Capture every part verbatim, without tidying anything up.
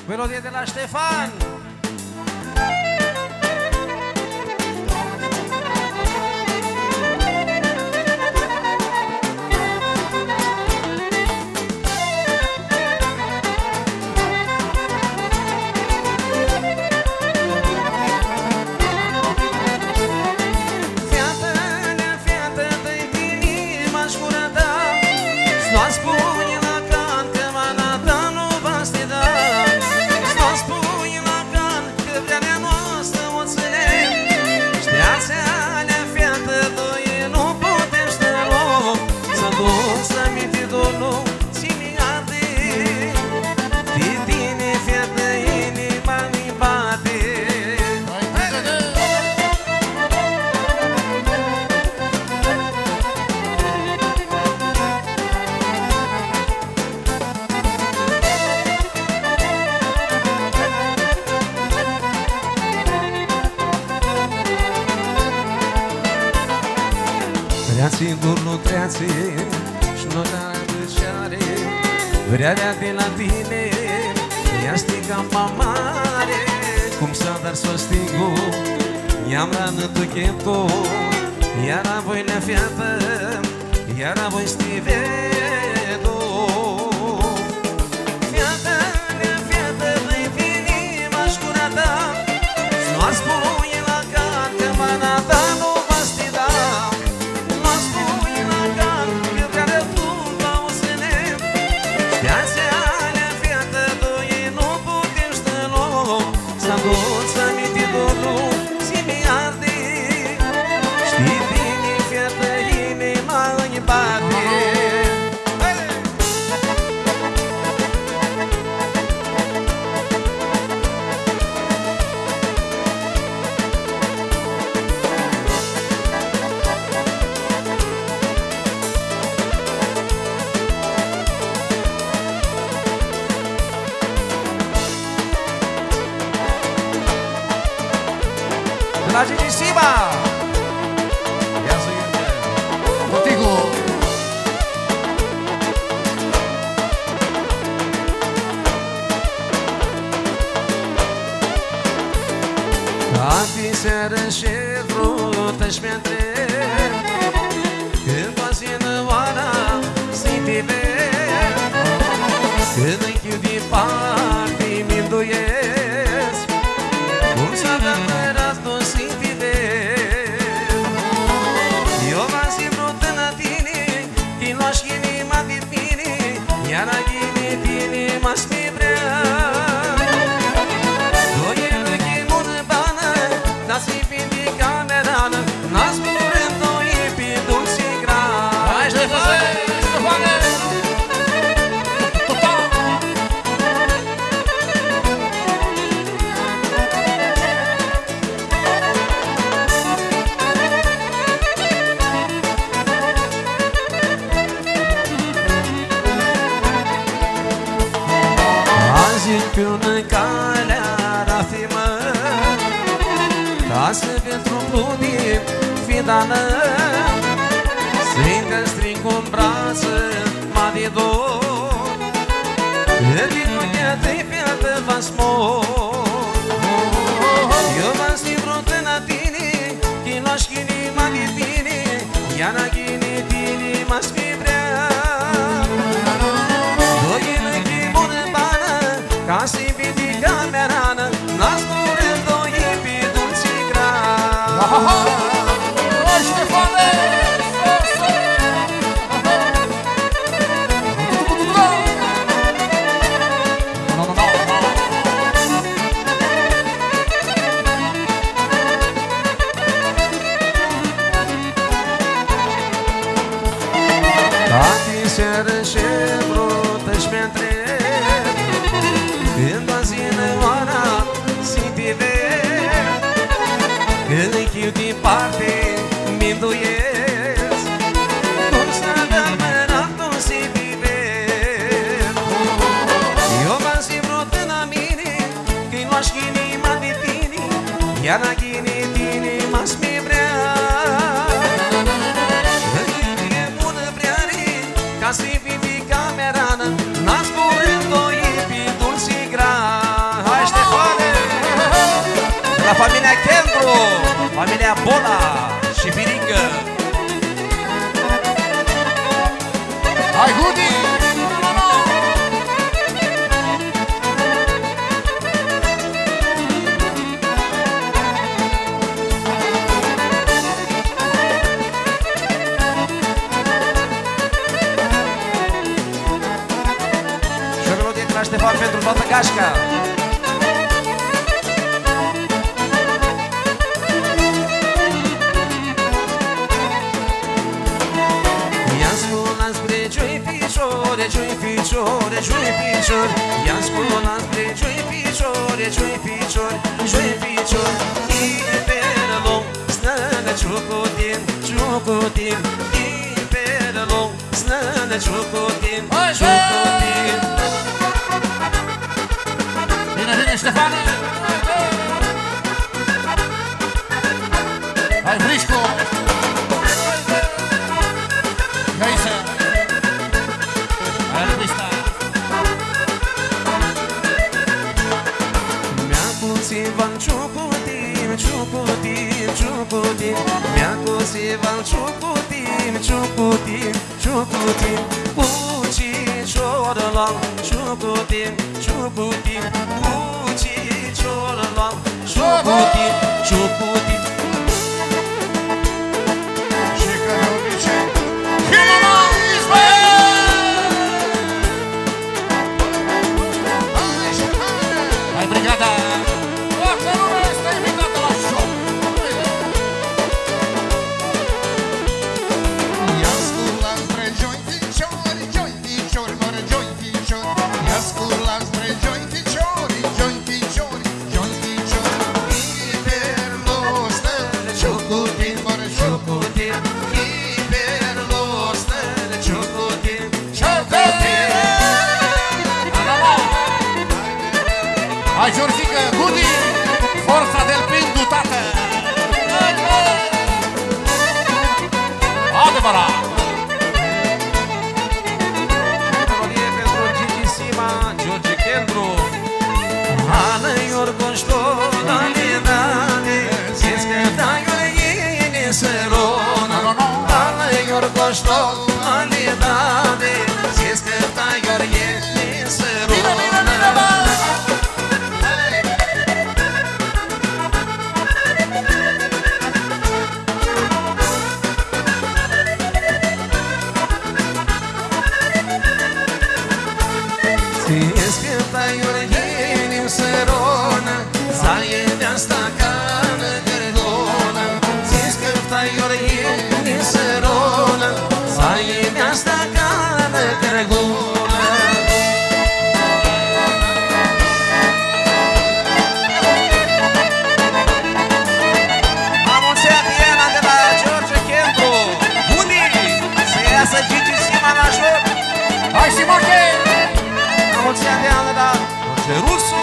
Melodie de la Ștefan. Treații, durlu, treații, și nu da dăceare, vrea de la tine, ea stica mare, cum s-a dar s-o stigu, i-am rană tu cheto, iar voi la fiată, iar voi stivedo. Fiată, nea fiată, dă-i inima șcurata, s-nu spui la can că mana ta nu va stida. La Gigi Siba. Ia să ierte. Contigo. Tati seară și vrut-și mi-a întreb, când o zină oara să-i tiver, când închiu din parte mi-nduiesc, cum s-a dămărat tu să-i tiver. Eu v-am simțit în tine, când luași inima de mine, iar a ghinit inima-ți mi vrea. N-ați vinde camerană, n-ați curând doi pe dulce gran. Hai, Ștefane, Ștefane! Azi până calea rafimă, ca să pentru pludie fidană, stringă, string cu-n brață, ma de dor, din dunia de piată v-am smor. Eu v-am vrut în tine, când luași inima de tine, iar a ghinit inima-ți mi vrea. Doi închi bună bană, ca să-i vede camerană, n-ați curând doi pe dulce gran. Hai, Ștefane! Tati seară și vrut-și mi-a întreb, când o zină oara să-i tiver, când închiu din parte mi-nduiesc, cum s-a dămărat tu să-i viver. Eu v-am vrut în mine, când luași inima de tine, iar a ghinit inima-ți mi vrea. Ca să-i vinde camerană, n-ați curând doi pe dulce gran. familia Kendru, familia Bola și Firică. Hai, Gudi! Și o melodie de la Ștefan pentru toată gașca. Piciore, gioi piciore, gioi piciore, ia scuola spre gioi piciore, gioi piciore, gioi piciore. Iperlo, snănă ciucutin, ciucutin, iperlo, snănă ciucutin, ciucutin. Bine, bine, Ștefane! Hai, Brisco! Gaise! Ivan ciucutin, ciucutin, ciucutin, mi-a cos Ivan ciucutin, ciucutin, ciucutin, uci ciorălam, ciucutin, ciucutin, uci ciorălam, ciucutin, ciucutin. Și că de obicei hai, brigada! Hai, Giorgică, Gudi, forța del Pindu, tată! Adevărat! Melodie pentru Gigi Sima, George Kendru. Ana Iorgoșto, dale, dale, zici că dai o iene sărona. Ana Iorgoșto, dale, dale, zici că dai o iene sărona. Hai, Simoche! La mulți ani de an de la George Rusu!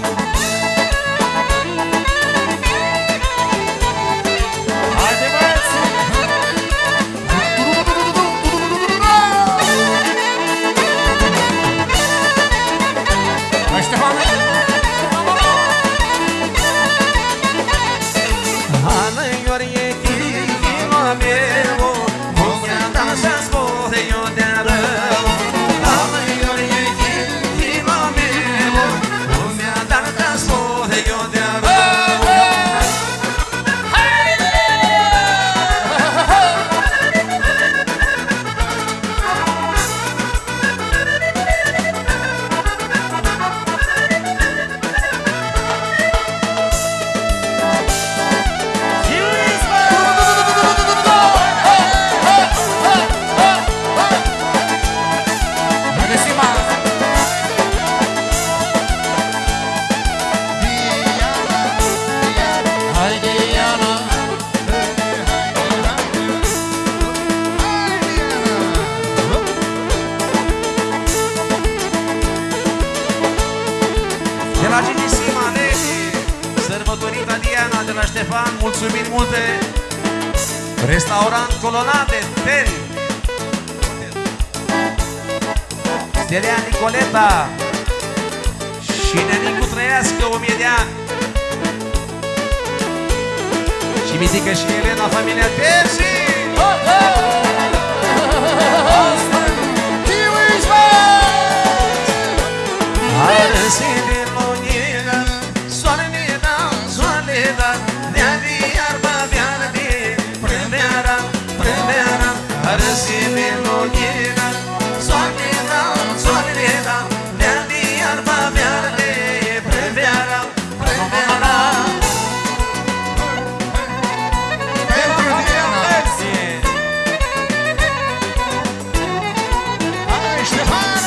Haide, băieți! Hai, Ștefane! Ana Iorie, chilo meu, cum i-a dat să-ți spune eu de-a rău. Ana Iorie, chilo meu, cum i-a dat să-ți spune eu de-a rău. De la Gigi Sima, sărbătorita Diana de la Ștefan, mulțumiri multe. Restaurant Colonade, Ten, Stelea Nicoleta și Nenicu trăiască o mie de ani. Și Mitică și Elena, familia Terzi. Arăsi din lunina, soarele da, soarele da, de-a-di iarba de-a-di, prândeara, prândeara. Arăsi din lunina, soarele da, soarele da, de-a-di iarba de-a-di, prândeara, prândeara. Pentru Diana. Hai, Ștefane!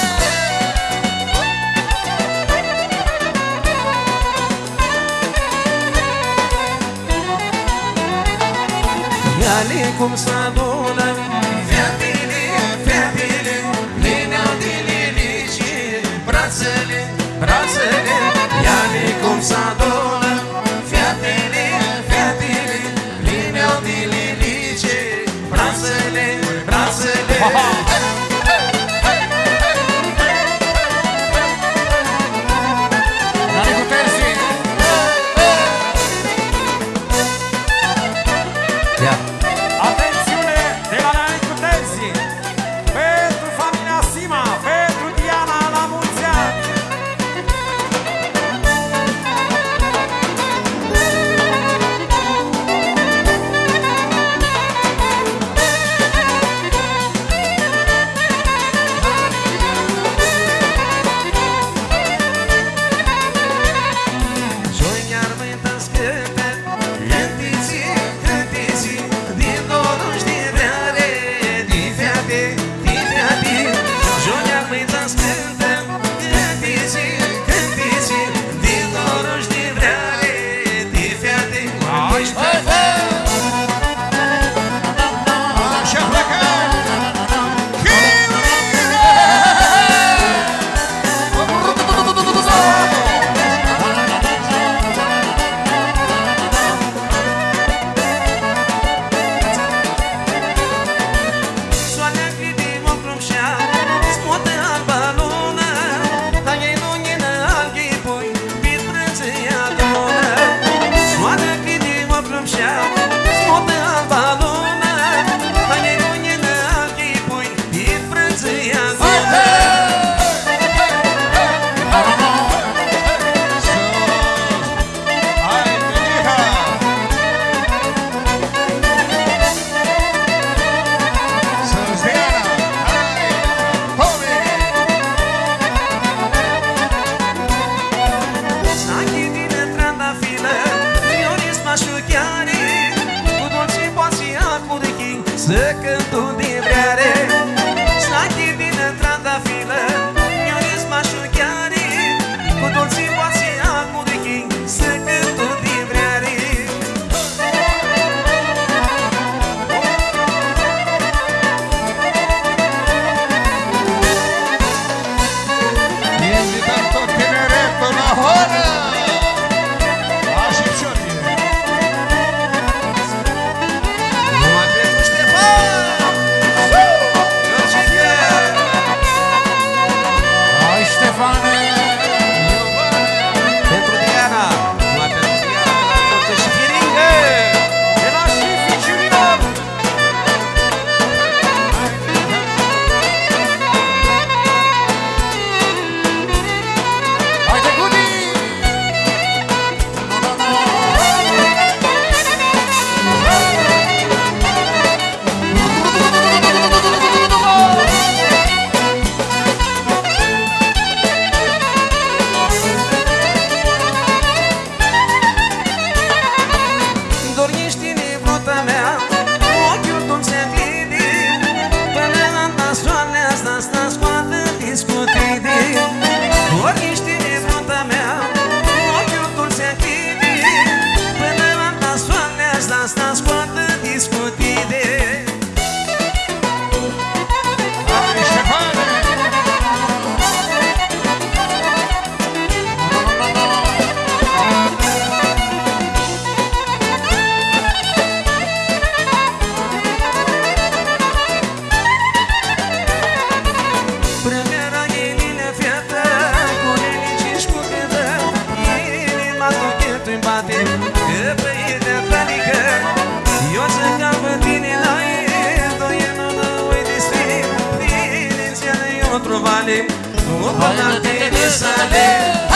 Ia-le cum s-adună, fetele, fetele, lineau de lilici, brațele, brațele. Ia-le cum s-adună, fetele, fetele, lineau de lilici, brațele, brațele. Dale cu Terzi! Ia. Atențiune de la Nani cu Terzi, pentru familia Sima, pentru Diana, la mulți ani. Joi iar-mâini tăscâte, cântiți, cântiți, din dorul știreare, din fiate, din fiate. Joi iar-mâini tăscâte, cântiți, cântiți, din dorul știreare, din fiate. Ai, Ștefan! Așa plecă! Soarele crede mă plumșea, smotă alba lună, dar ei nu ghină alghi pui, pit frânția lună. Soarele crede mă plumșea, smotă alba lună, dar ei nu ghină alghi pui, pit frânția lună. Hai, Mitică! Sus, Diana! Hai! Tomi! Sachi din trandafilă, Ioris mașuchiare, cu dolci poații acurichi, să cântu din vreare. Sachi din trandafilă, Ioris mașuchiare, cu dolci poații acurichi, să cântu din vreare. Invităm tot tineretul la horă! Așa și pșorie! Numai pentru Ștefan! Georgica! Hai, Ștefane! Pentru Diana! Numai pentru Diana, de la George și Firingă! De la Șifi Junior. Haide, Gudi! valem după noapte sale.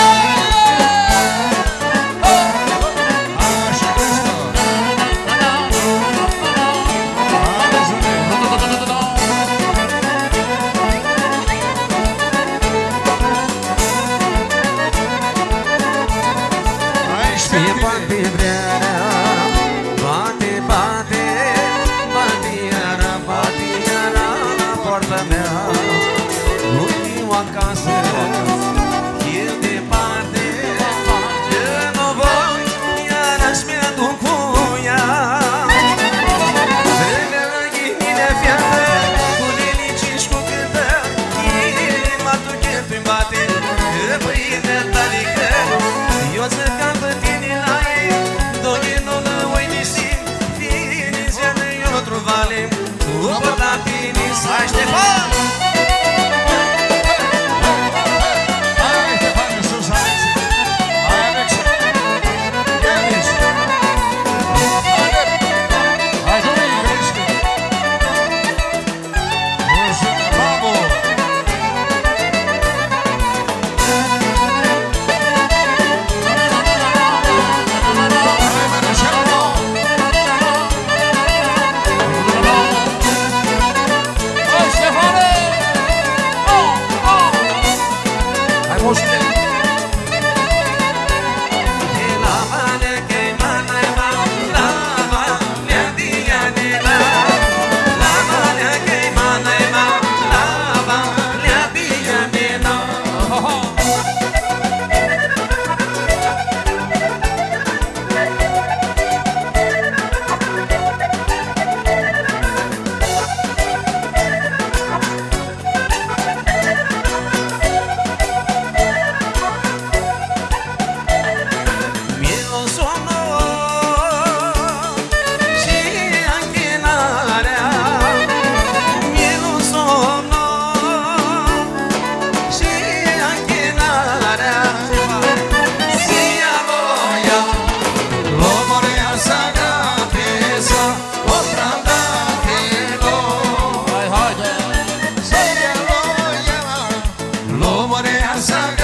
Se bate vrerea, bate, bate, bate iara, bate iara la poarta mea. Nu fiu acasă, eu departe, că nu voi, iarăși mi-aduc cu ea. Vremea la ghinile fiară, cu linici și cu cântă, inima tu cheltui-mi bate, că pâine talică, eu să cam pe tine la ei, doi nu le uinisi, fine ziană eu nu truvale, după la tine să-i Ștefan! Hai Ștefan, sus, Alexi! Hai Alexi! Ielis! Hai Dorin, Cristi! Mulțumim, bravo! Sa